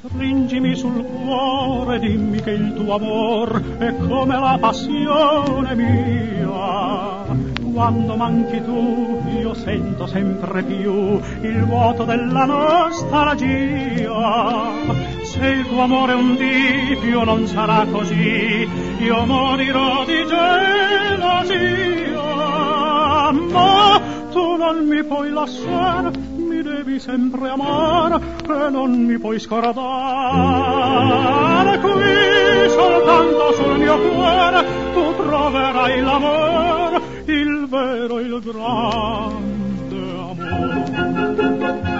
Stringimi sul cuore, dimmi che il tuo amor è come la passione mia. Quando manchi tu, io sento sempre più il vuoto della nostalgia. Se il tuo amore un dì non sarà così, io morirò di gelosia. Ma tu non mi puoi lasciare, mi devi sempre amare e non mi puoi scordare. Qui soltanto sul mio cuore tu troverai l'amore, il vero, il grande amore.